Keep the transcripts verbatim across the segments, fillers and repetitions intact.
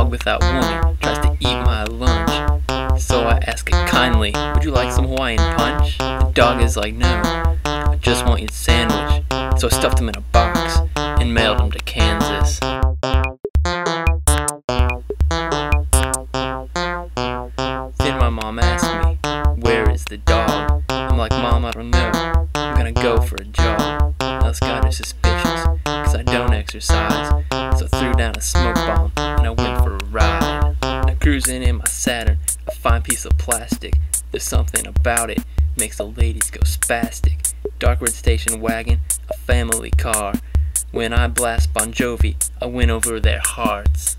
dog without woman tries to eat my lunch. So I ask it kindly, would you like some Hawaiian punch? The dog is like, no, I just want your sandwich. So I stuffed him in a box and mailed him to Kansas. Then my mom asked me, where is the dog? I'm like, Mom, I don't know, I'm gonna go for a jog. Else got her suspicious, cause I don't exercise. So I threw down a smoke bomb and I went for a ride. Now cruising in my Saturn, a fine piece of plastic. There's something about it, makes the ladies go spastic. Dark red station wagon, a family car. When I blast Bon Jovi, I win over their hearts.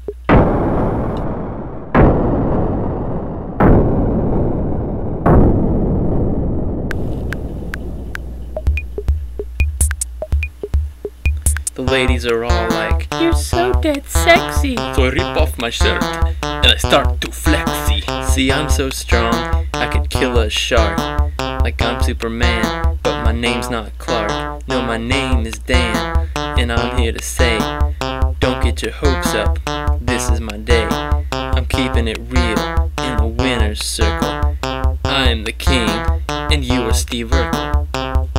The ladies are all like, you're so dead sexy. So I rip off my shirt and I start to flexy. See, I'm so strong, I could kill a shark. Like I'm Superman, but my name's not Clark. No, my name is Dan, and I'm here to say, don't get your hopes up, this is my day. I'm keeping it real in the winner's circle. I am the king, and you are Steve Urkel.